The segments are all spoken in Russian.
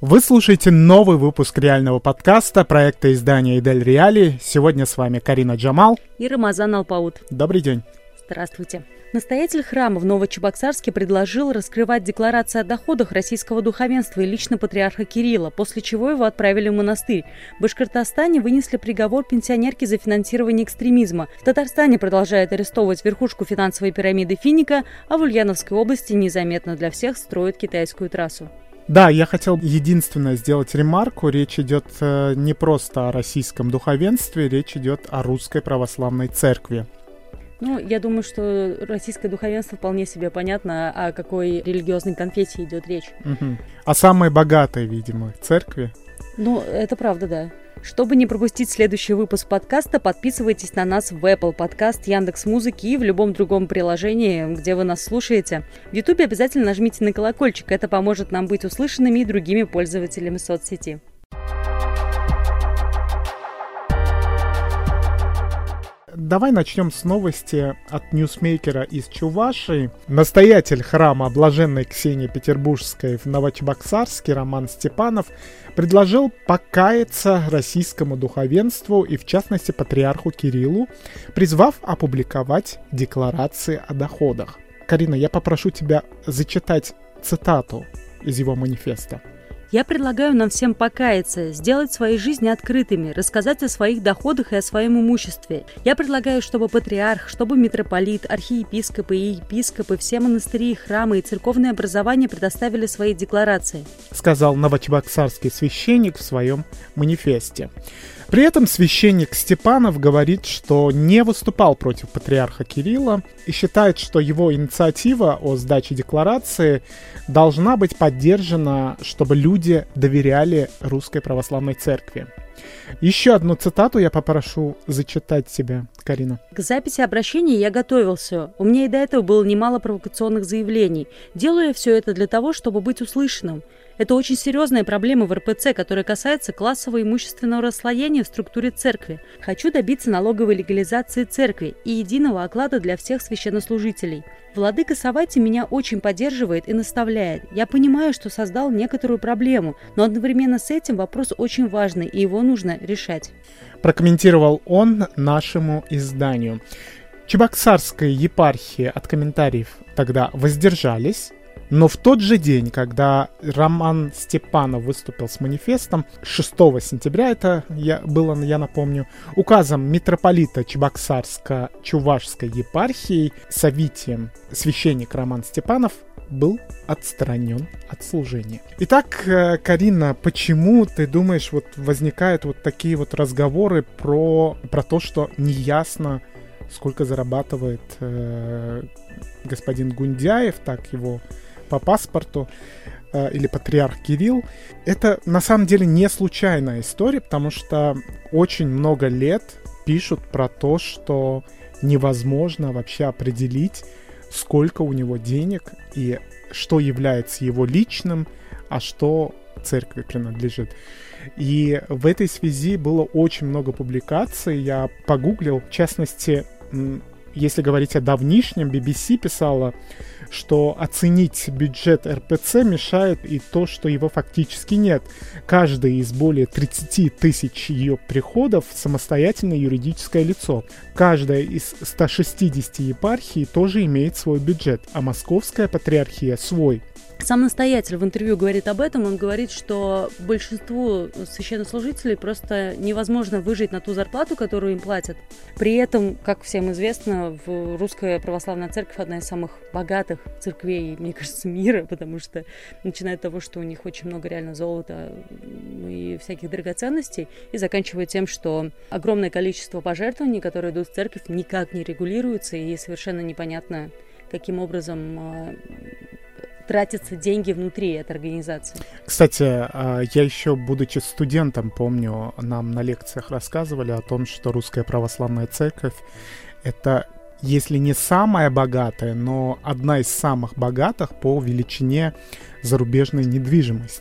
Вы слушаете новый выпуск реального подкаста проекта издания «Идель Реали». Сегодня с вами Карина Джамал и Рамазан Алпаут. Добрый день. Здравствуйте. Настоятель храма в Новочебоксарске предложил раскрывать декларации о доходах российского духовенства и лично патриарха Кирилла, после чего его отправили в монастырь. В Башкортостане вынесли приговор пенсионерке за финансирование экстремизма. В Татарстане продолжают арестовывать верхушку финансовой пирамиды Финика, а в Ульяновской области незаметно для всех строят китайскую трассу. Да, я хотел единственное сделать ремарку. Речь идет не просто о российском духовенстве, речь идет о Русской Православной Церкви. Я думаю, что российское духовенство вполне себе понятно, о какой религиозной конфессии идет речь. Угу. О самой богатой, видимо, церкви. Это правда, да. Чтобы не пропустить следующий выпуск подкаста, подписывайтесь на нас в Apple Podcast, Яндекс.Музыки и в любом другом приложении, где вы нас слушаете. В YouTube обязательно нажмите на колокольчик, это поможет нам быть услышанными и другими пользователями соцсети. Давай начнем с новости от ньюсмейкера из Чувашии. Настоятель храма Блаженной Ксении Петербургской в Новочебоксарске Роман Степанов предложил покаяться российскому духовенству и, в частности, патриарху Кириллу, призвав опубликовать декларации о доходах. Карина, я попрошу тебя зачитать цитату из его манифеста. Я предлагаю нам всем покаяться, сделать свои жизни открытыми, рассказать о своих доходах и о своем имуществе. Я предлагаю, чтобы патриарх, чтобы митрополит, архиепископы и епископы, все монастыри, храмы и церковные образования предоставили свои декларации, сказал новочебоксарский священник в своем манифесте. При этом священник Степанов говорит, что не выступал против патриарха Кирилла и считает, что его инициатива о сдаче декларации должна быть поддержана, чтобы люди доверяли Русской Православной Церкви. Еще одну цитату я попрошу зачитать тебе, Карина. К записи обращения я готовился. У меня и до этого было немало провокационных заявлений. Делаю я все это для того, чтобы быть услышанным. Это очень серьезная проблема в РПЦ, которая касается классового имущественного расслоения в структуре церкви. Хочу добиться налоговой легализации церкви и единого оклада для всех священнослужителей. Владыка Саввати меня очень поддерживает и наставляет. Я понимаю, что создал некоторую проблему, но одновременно с этим вопрос очень важный, и его нужно решать. Прокомментировал он нашему изданию. Чебоксарская епархия от комментариев тогда воздержались. Но в тот же день, когда Роман Степанов выступил с манифестом, 6 сентября это было, я напомню, указом митрополита Чебоксарско-Чувашской епархии Савватием священник Роман Степанов был отстранен от служения. Итак, Карина, почему, ты думаешь, возникают такие разговоры про то, что неясно, сколько зарабатывает господин Гундяев, так его по паспорту, или патриарх Кирилл? Это на самом деле не случайная история, потому что очень много лет пишут про то, что невозможно вообще определить, сколько у него денег и что является его личным, а что церкви принадлежит. И в этой связи было очень много публикаций. Я погуглил, в частности, если говорить о давнишнем, BBC писала, что оценить бюджет РПЦ мешает и то, что его фактически нет. Каждый из более 30 тысяч ее приходов самостоятельное юридическое лицо. Каждая из 160 епархий тоже имеет свой бюджет, а Московская патриархия свой. Сам настоятель в интервью говорит об этом. Он говорит, что большинству священнослужителей просто невозможно выжить на ту зарплату, которую им платят. При этом, как всем известно, Русская Православная Церковь одна из самых богатых церквей, мне кажется, мира, потому что начиная от того, что у них очень много реально золота и всяких драгоценностей, и заканчивая тем, что огромное количество пожертвований, которые идут в церковь, никак не регулируется, и совершенно непонятно, каким образом тратятся деньги внутри этой организации. Кстати, я еще, будучи студентом, помню, нам на лекциях рассказывали о том, что Русская Православная Церковь — это, если не самая богатая, но одна из самых богатых по величине зарубежной недвижимости.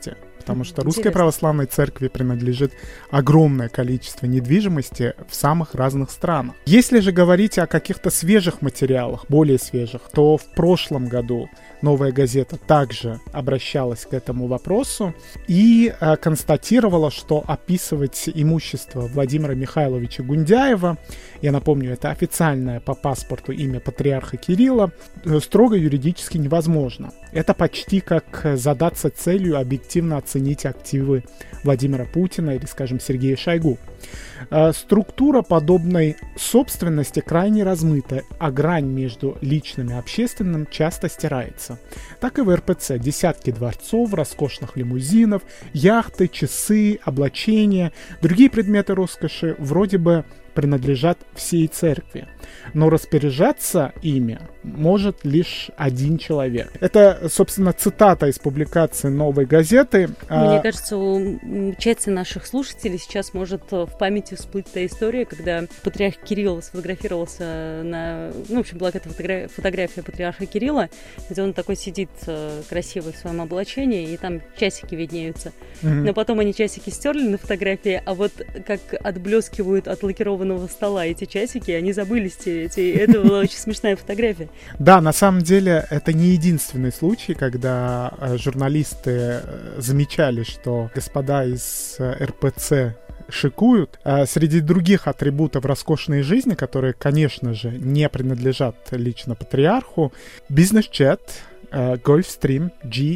потому что Русской Православной Церкви принадлежит огромное количество недвижимости в самых разных странах. Если же говорить о каких-то свежих материалах, более свежих, то в прошлом году «Новая газета» также обращалась к этому вопросу и констатировала, что описывать имущество Владимира Михайловича Гундяева, я напомню, это официальное по паспорту имя патриарха Кирилла, строго юридически невозможно. Это почти как задаться целью объективно оценить активы Владимира Путина или, скажем, Сергея Шойгу. Структура подобной собственности крайне размыта, а грань между личным и общественным часто стирается. Так и в РПЦ десятки дворцов, роскошных лимузинов, яхты, часы, облачения, другие предметы роскоши вроде бы принадлежат всей церкви, но распоряжаться ими может лишь один человек. Это, собственно, цитата из публикации «Новой газеты». Мне кажется, у части наших слушателей сейчас может в памяти всплыть та история, когда патриарх Кирилл сфотографировался в общем, была какая-то фотография патриарха Кирилла, где он такой сидит красивый в своем облачении, и там часики виднеются. Но потом они часики стерли на фотографии, а вот как отблескивают от лакированного стола эти часики, они забыли стереть, и это была очень смешная фотография. Да, на самом деле это не единственный случай, когда журналисты замечали, что господа из РПЦ шикуют. Среди других атрибутов роскошной жизни, которые, конечно же, не принадлежат лично патриарху, бизнес-джет Gulfstream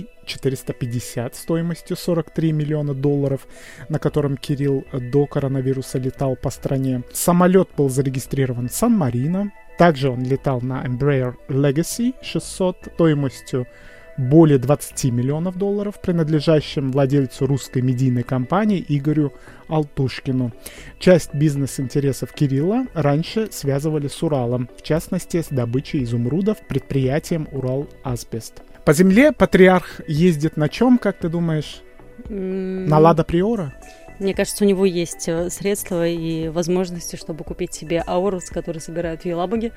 G450 стоимостью $43 миллиона, на котором Кирилл до коронавируса летал по стране. Самолет был зарегистрирован в Сан-Марино. Также он летал на Embraer Legacy 600 стоимостью более $20 миллионов, принадлежащим владельцу русской медийной компании Игорю Алтушкину. Часть бизнес-интересов Кирилла раньше связывали с Уралом, в частности, с добычей изумрудов предприятием Урал-Асбест. По земле патриарх ездит на чем, как ты думаешь? На Лада Приора? Мне кажется, у него есть средства и возможности, чтобы купить себе Аурус, который собирают в Елабуге.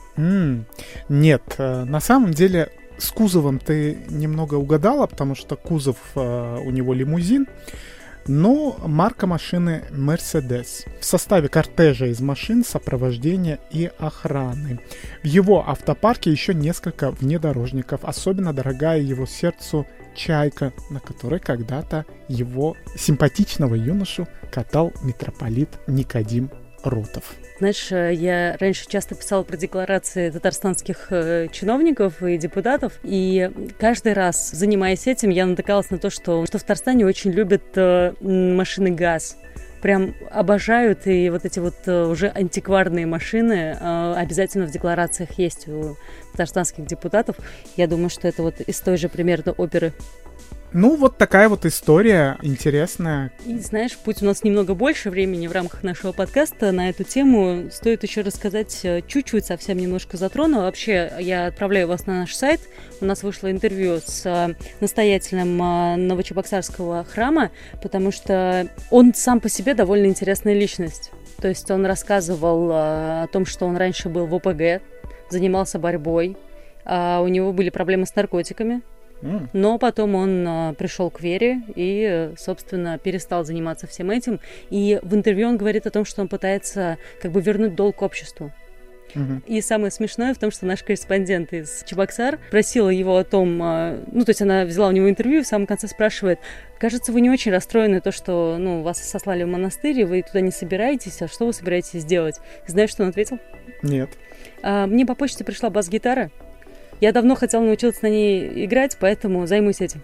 Нет, на самом деле с кузовом ты немного угадала, потому что кузов у него лимузин, но марка машины Mercedes. В составе кортежа из машин, сопровождения и охраны. В его автопарке еще несколько внедорожников, особенно дорогая его сердцу Чайка, на которой когда-то его симпатичного юношу катал митрополит Никодим Ротов. Знаешь, я раньше часто писала про декларации татарстанских чиновников и депутатов, и каждый раз, занимаясь этим, я натыкалась на то, что в Татарстане очень любят машины ГАЗ. Прям обожают, и вот эти вот уже антикварные машины обязательно в декларациях есть у татарстанских депутатов. Я думаю, что это вот из той же примерно оперы. Ну, вот такая вот история интересная. И знаешь, пусть у нас немного больше времени в рамках нашего подкаста на эту тему, стоит еще рассказать чуть-чуть, совсем немножко затрону. Вообще, я отправляю вас на наш сайт. У нас вышло интервью с настоятелем Новочебоксарского храма, потому что он сам по себе довольно интересная личность. То есть он рассказывал о том, что он раньше был в ОПГ, занимался борьбой, у него были проблемы с наркотиками. Но потом он пришел к вере и, собственно, перестал заниматься всем этим. И в интервью он говорит о том, что он пытается как бы вернуть долг обществу. И самое смешное в том, что наш корреспондент из Чебоксар просила его о том, то есть она взяла у него интервью и в самом конце спрашивает: кажется, вы не очень расстроены то, что вас сослали в монастырь, вы туда не собираетесь, а что вы собираетесь делать? Знаешь, что он ответил? Нет. Мне по почте пришла бас-гитара. Я давно хотел научиться на ней играть, поэтому займусь этим.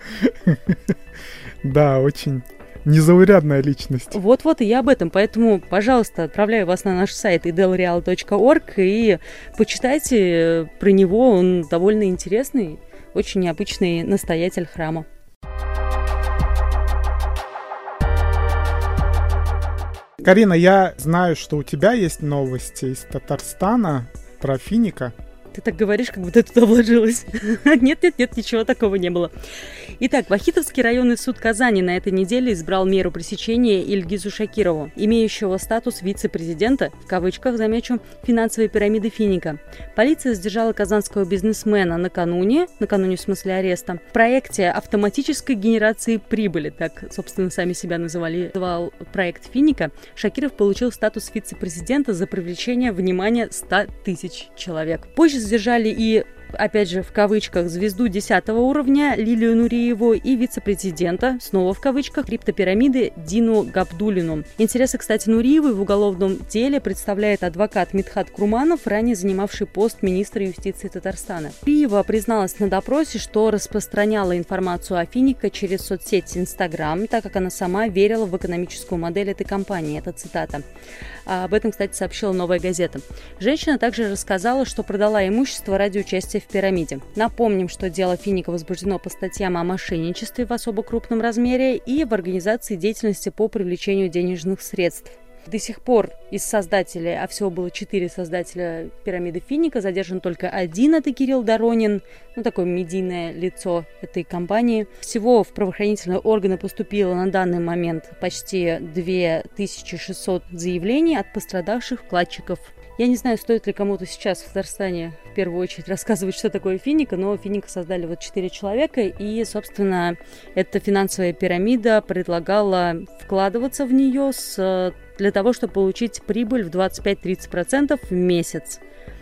Да, очень незаурядная личность. Вот-вот, и я об этом. Поэтому, пожалуйста, отправляю вас на наш сайт idelreal.org и почитайте про него. Он довольно интересный, очень необычный настоятель храма. Карина, я знаю, что у тебя есть новости из Татарстана про Финика. Ты так говоришь, как будто ты туда вложилась. Нет, ничего такого не было. Итак, Вахитовский районный суд Казани на этой неделе избрал меру пресечения Ильгизу Шакирову, имеющего статус вице-президента, в кавычках, замечу, финансовой пирамиды Финика. Полиция задержала казанского бизнесмена накануне в смысле ареста, в проекте автоматической генерации прибыли, так, собственно, сами себя называл проект Финика. Шакиров получил статус вице-президента за привлечение внимания 100 тысяч человек. Позже задержали и, опять же, в кавычках, звезду 10 уровня Лилию Нуриеву и вице-президента, снова в кавычках, криптопирамиды Дину Габдуллину. Интересы, кстати, Нуриевой в уголовном деле представляет адвокат Мидхат Курманов, ранее занимавший пост министра юстиции Татарстана. Нуриева призналась на допросе, что распространяла информацию о Финика через соцсеть Инстаграм, так как она сама верила в экономическую модель этой компании. Это цитата. Об этом, кстати, сообщила «Новая газета». Женщина также рассказала, что продала имущество ради участия в пирамиде. Напомним, что дело Финика возбуждено по статьям о мошенничестве в особо крупном размере и в организации деятельности по привлечению денежных средств. До сих пор из создателей, а всего было 4 создателя пирамиды Финика, задержан только один, это Кирилл Доронин, такое медийное лицо этой компании. Всего в правоохранительные органы поступило на данный момент почти 2600 заявлений от пострадавших вкладчиков. Я не знаю, стоит ли кому-то сейчас в Татарстане в первую очередь рассказывать, что такое Финика, но Финика создали 4 человека, и, собственно, эта финансовая пирамида предлагала вкладываться в нее для того, чтобы получить прибыль в 25-30% в месяц.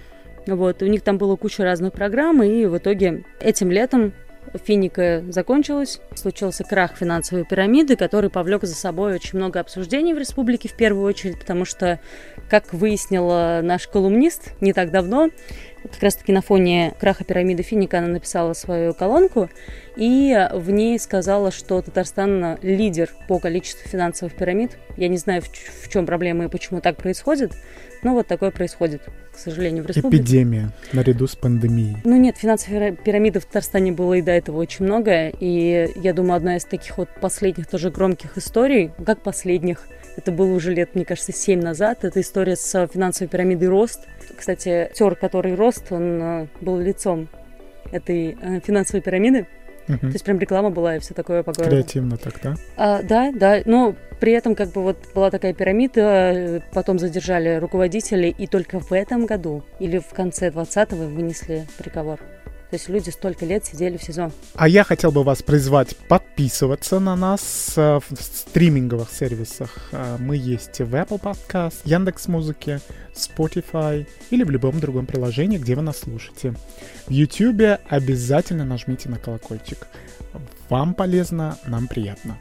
У них там была куча разных программ, и в итоге этим летом Финика закончилась, случился крах финансовой пирамиды, который повлек за собой очень много обсуждений в республике в первую очередь, потому что, как выяснила наш колумнист не так давно, как раз-таки на фоне краха пирамиды Финика она написала свою колонку, и в ней сказала, что Татарстан лидер по количеству финансовых пирамид. Я не знаю, в чем проблема и почему так происходит, но такое происходит, к сожалению, в республике. Эпидемия наряду с пандемией. Нет, финансовых пирамид в Татарстане было и до этого очень много, и я думаю, одна из таких последних тоже громких историй, как последних, это было уже лет, мне кажется, 7 назад, это история с финансовой пирамидой «Рост». Кстати, актер, который «Рост», он был лицом этой финансовой пирамиды. То есть прям реклама была и все такое по городу. Креативно так, да? Да. Но при этом была такая пирамида, потом задержали руководителей, и только в этом году или в конце 2020-го вынесли приговор. То есть люди столько лет сидели в СИЗО. А я хотел бы вас призвать подписываться на нас в стриминговых сервисах. Мы есть в Apple Podcast, Яндекс.Музыке, Spotify или в любом другом приложении, где вы нас слушаете. В YouTube обязательно нажмите на колокольчик. Вам полезно, нам приятно.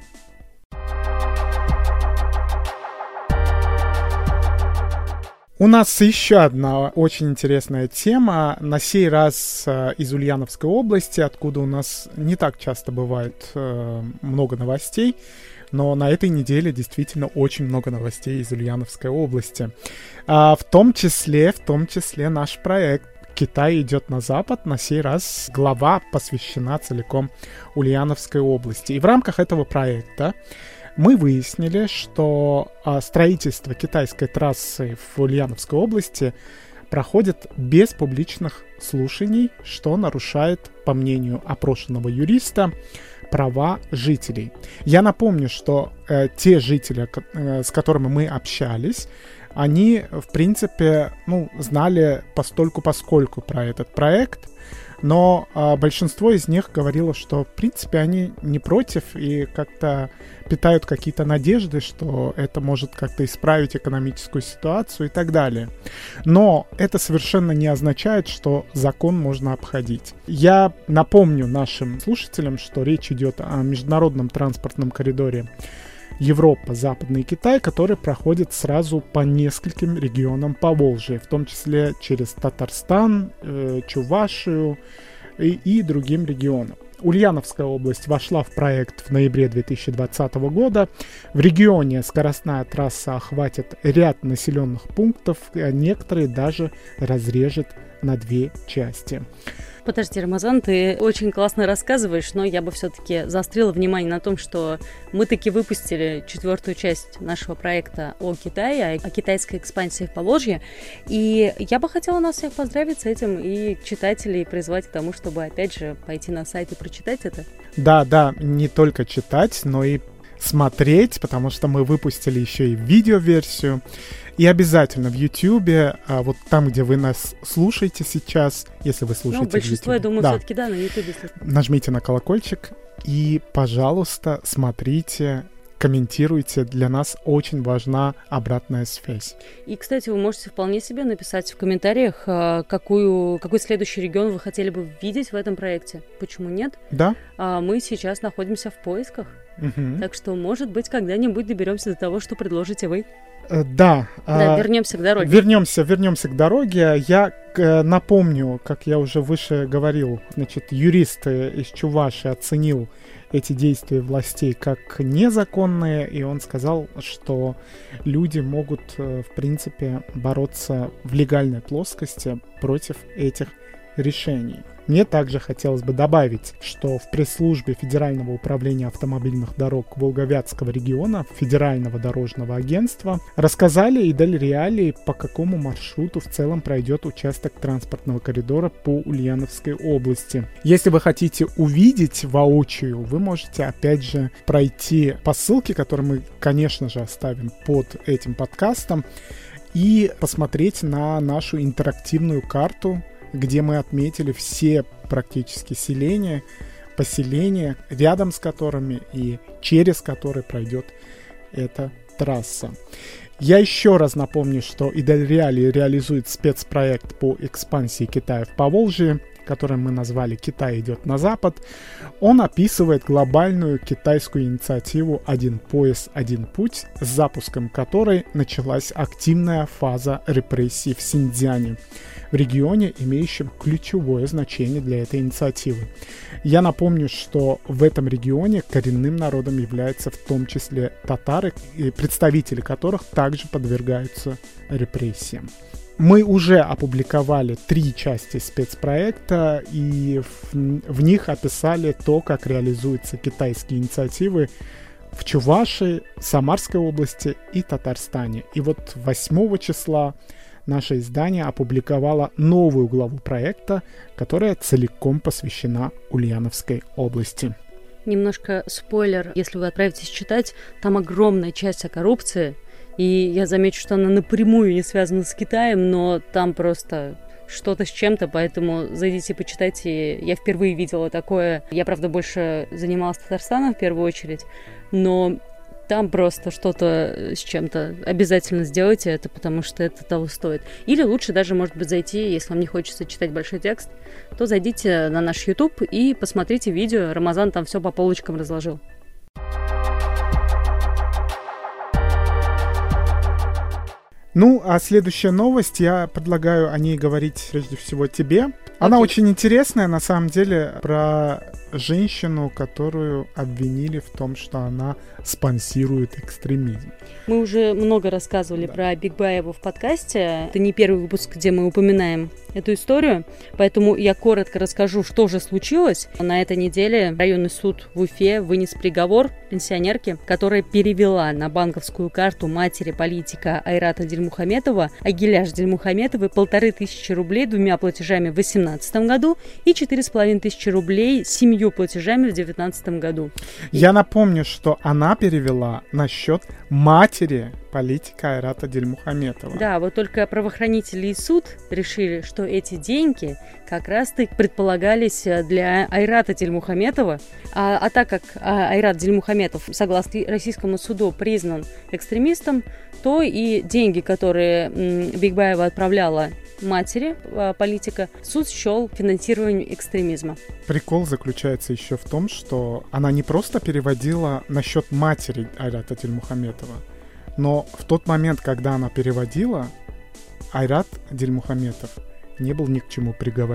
У нас еще одна очень интересная тема, на сей раз из Ульяновской области, откуда у нас не так часто бывает много новостей, но на этой неделе действительно очень много новостей из Ульяновской области. В том числе наш проект «Китай идет на запад», на сей раз глава посвящена целиком Ульяновской области. И в рамках этого проекта мы выяснили, что строительство китайской трассы в Ульяновской области проходит без публичных слушаний, что нарушает, по мнению опрошенного юриста, права жителей. Я напомню, что те жители, с которыми мы общались, они, в принципе, знали постольку-поскольку про этот проект, но большинство из них говорило, что, в принципе, они не против и как-то питают какие-то надежды, что это может как-то исправить экономическую ситуацию и так далее. Но это совершенно не означает, что закон можно обходить. Я напомню нашим слушателям, что речь идет о международном транспортном коридоре Европа, Западный Китай, который проходит сразу по нескольким регионам Поволжья, в том числе через Татарстан, Чувашию и другим регионам. Ульяновская область вошла в проект в ноябре 2020 года. В регионе скоростная трасса охватит ряд населенных пунктов, а некоторые даже разрежет на 2 части. Подожди, Рамазан, ты очень классно рассказываешь, но я бы все-таки заострила внимание на том, что мы таки выпустили 4-ю часть нашего проекта о Китае, о китайской экспансии в Поволжье. И я бы хотела нас всех поздравить с этим и читателей призвать к тому, чтобы, опять же, пойти на сайт и прочитать это. Да, не только читать, но и смотреть, потому что мы выпустили еще и видеоверсию. И обязательно в Ютьюбе, вот там, где вы нас слушаете сейчас, если вы слушаете в большинство, YouTube, я думаю, все-таки, на Ютьюбе. Нажмите на колокольчик и, пожалуйста, смотрите, комментируйте. Для нас очень важна обратная связь. И, кстати, вы можете вполне себе написать в комментариях, какой следующий регион вы хотели бы видеть в этом проекте. Почему нет? Да. Мы сейчас находимся в поисках. Угу. Так что, может быть, когда-нибудь доберемся до того, что предложите вы. Да, вернемся к дороге. Вернемся к дороге. Я напомню, как я уже выше говорил, юрист из Чувашии оценил эти действия властей как незаконные, и он сказал, что люди могут, в принципе, бороться в легальной плоскости против этих решений. Мне также хотелось бы добавить, что в пресс-службе Федерального управления автомобильных дорог Волговятского региона Федерального дорожного агентства рассказали и дали реалии, по какому маршруту в целом пройдет участок транспортного коридора по Ульяновской области. Если вы хотите увидеть воочию, вы можете опять же пройти по ссылке, которую мы, конечно же, оставим под этим подкастом, и посмотреть на нашу интерактивную карту, где мы отметили все практически поселения, рядом с которыми и через которые пройдет эта трасса. Я еще раз напомню, что Идельреалии реализует спецпроект по экспансии Китая в Поволжье, который мы назвали «Китай идет на запад». Он описывает глобальную китайскую инициативу «Один пояс, один путь», с запуском которой началась активная фаза репрессий в Синьцзяне, в регионе, имеющем ключевое значение для этой инициативы. Я напомню, что в этом регионе коренным народом являются в том числе татары, и представители которых также подвергаются репрессиям. Мы уже опубликовали 3 части спецпроекта, и в них описали то, как реализуются китайские инициативы в Чувашии, Самарской области и Татарстане. И вот 8 числа наше издание опубликовало новую главу проекта, которая целиком посвящена Ульяновской области. Немножко спойлер, если вы отправитесь читать, там огромная часть о коррупции, и я замечу, что она напрямую не связана с Китаем, но там просто что-то с чем-то, поэтому зайдите, почитайте. Я впервые видела такое. Я, правда, больше занималась Татарстаном в первую очередь, но там просто что-то с чем-то. Обязательно сделайте это, потому что это того стоит. Или лучше даже, может быть, зайти, если вам не хочется читать большой текст, то зайдите на наш YouTube и посмотрите видео. Рамазан там все по полочкам разложил. Ну, а следующая новость, я предлагаю о ней говорить прежде всего тебе. Она очень интересная, на самом деле, про женщину, которую обвинили в том, что она спонсирует экстремизм. Мы уже много рассказывали про Бигбаеву в подкасте. Это не первый выпуск, где мы упоминаем эту историю, поэтому я коротко расскажу, что же случилось. На этой неделе районный суд в Уфе вынес приговор пенсионерке, которая перевела на банковскую карту матери политика Айрата Дильмухаметова, Агиляш Дильмухаметовой, 1500 рублей 2 платежами в 2018 году и 4500 рублей 7 платежами в 2019 году. Я напомню, что она перевела на счет матери политика Айрата Дильмухаметова. Да, вот только правоохранители и суд решили, что эти деньги как раз-таки предполагались для Айрата Дильмухаметова. А так как Айрат Дильмухаметов, согласно российскому суду, признан экстремистом, то и деньги, которые Бигбаева отправляла матери политика, суд счел финансированием экстремизма. Прикол заключается еще в том, что она не просто переводила на счет матери Айрата Дильмухаметова, но в тот момент, когда она переводила, Айрат Дильмухаметов не был ни к чему приговорен.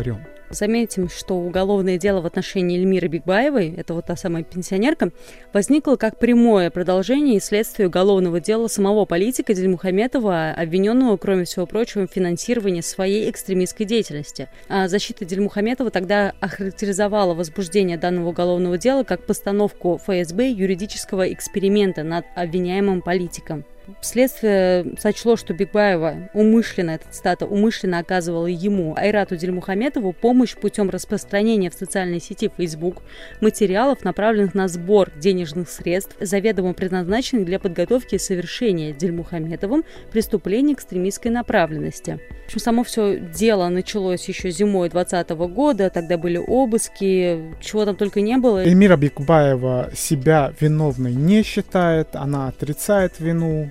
Заметим, что уголовное дело в отношении Эльмиры Бикбаевой, это вот та самая пенсионерка, возникло как прямое продолжение и следствие уголовного дела самого политика Дильмухаметова, обвиненного, кроме всего прочего, в финансировании своей экстремистской деятельности. А защита Дильмухаметова тогда охарактеризовала возбуждение данного уголовного дела как постановку ФСБ юридического эксперимента над обвиняемым политиком. Следствие сочло, что Бикбаева умышленно, эта цитата, умышленно оказывала ему, Айрату Дильмухаметову, помощь путем распространения в социальной сети Facebook материалов, направленных на сбор денежных средств, заведомо предназначенных для подготовки и совершения Дильмухаметовым преступлений экстремистской направленности. В общем, само все дело началось еще зимой 2020 года, тогда были обыски, чего там только не было. Эльмира Бикбаева себя виновной не считает, она отрицает вину.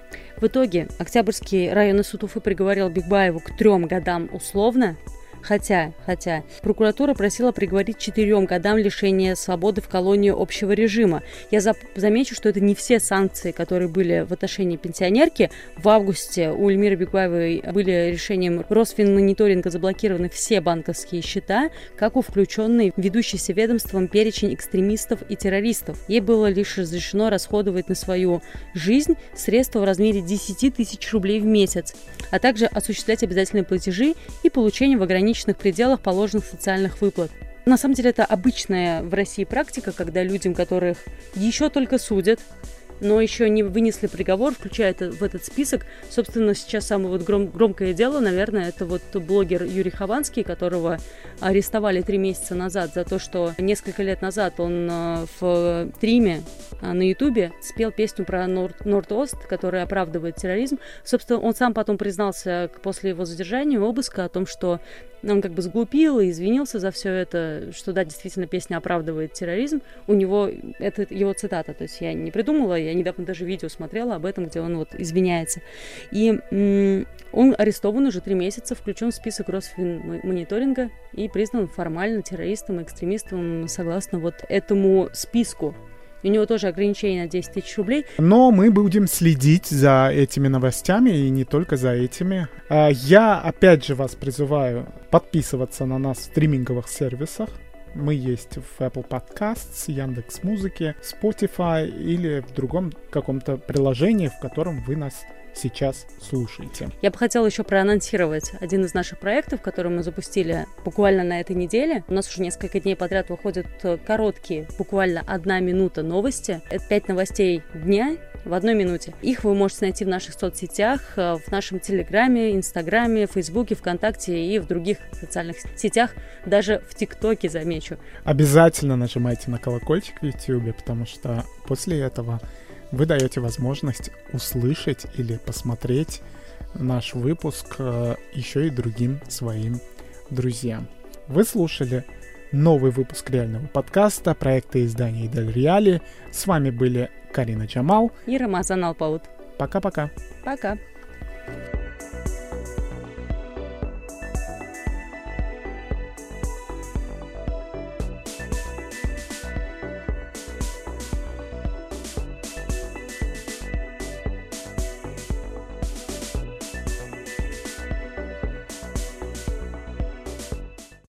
В итоге Октябрьский районный суд Уфы приговорил Бикбаеву к 3 годам условно, хотя прокуратура просила приговорить 4 годам лишения свободы в колонии общего режима. Я замечу, что это не все санкции, которые были в отношении пенсионерки. В августе у Эльмиры Бикбаевой были решением Росфинмониторинга заблокированы все банковские счета, как у включенной ведущейся ведомством перечень экстремистов и террористов. Ей было лишь разрешено расходовать на свою жизнь средства в размере 10 тысяч рублей в месяц, а также осуществлять обязательные платежи и получение в ограниченных пределах положенных социальных выплат. На самом деле это обычная в России практика, когда людям, которых еще только судят, но еще не вынесли приговор, включая в этот список. Собственно, сейчас самое вот громкое дело, наверное, это вот блогер Юрий Хованский, которого арестовали 3 месяца назад за то, что несколько лет назад он в стриме на Ютубе спел песню про Норд-Ост, которая оправдывает терроризм. Собственно, он сам потом признался после его задержания, обыска, о том, что он как бы сглупил и извинился за все это, что да, действительно песня оправдывает терроризм. У него, это его цитата, то есть я не придумала, я недавно даже видео смотрела об этом, где он вот извиняется. И он арестован уже 3 месяца, включен в список Росфинмониторинга и признан формально террористом и экстремистом согласно вот этому списку. У него тоже ограничение на 10 тысяч рублей. Но мы будем следить за этими новостями и не только за этими. Я опять же вас призываю подписываться на нас в стриминговых сервисах. Мы есть в Apple Podcasts, Яндекс.Музыке, Spotify или в другом каком-то приложении, в котором вы нас сейчас слушаете. Я бы хотела еще проанонсировать один из наших проектов, который мы запустили буквально на этой неделе. У нас уже несколько дней подряд выходят короткие, буквально 1 минута новости. Это 5 новостей дня в 1 минуте. Их вы можете найти в наших соцсетях, в нашем Телеграме, Инстаграме, Фейсбуке, ВКонтакте и в других социальных сетях, даже в ТикТоке, замечу. Обязательно нажимайте на колокольчик в Ютубе, потому что после этого вы даете возможность услышать или посмотреть наш выпуск еще и другим своим друзьям. Вы слушали новый выпуск реального подкаста проекта издания Идель Реали. С вами были Карина Джамал и Рамазан Алпаут. Пока-пока. Пока.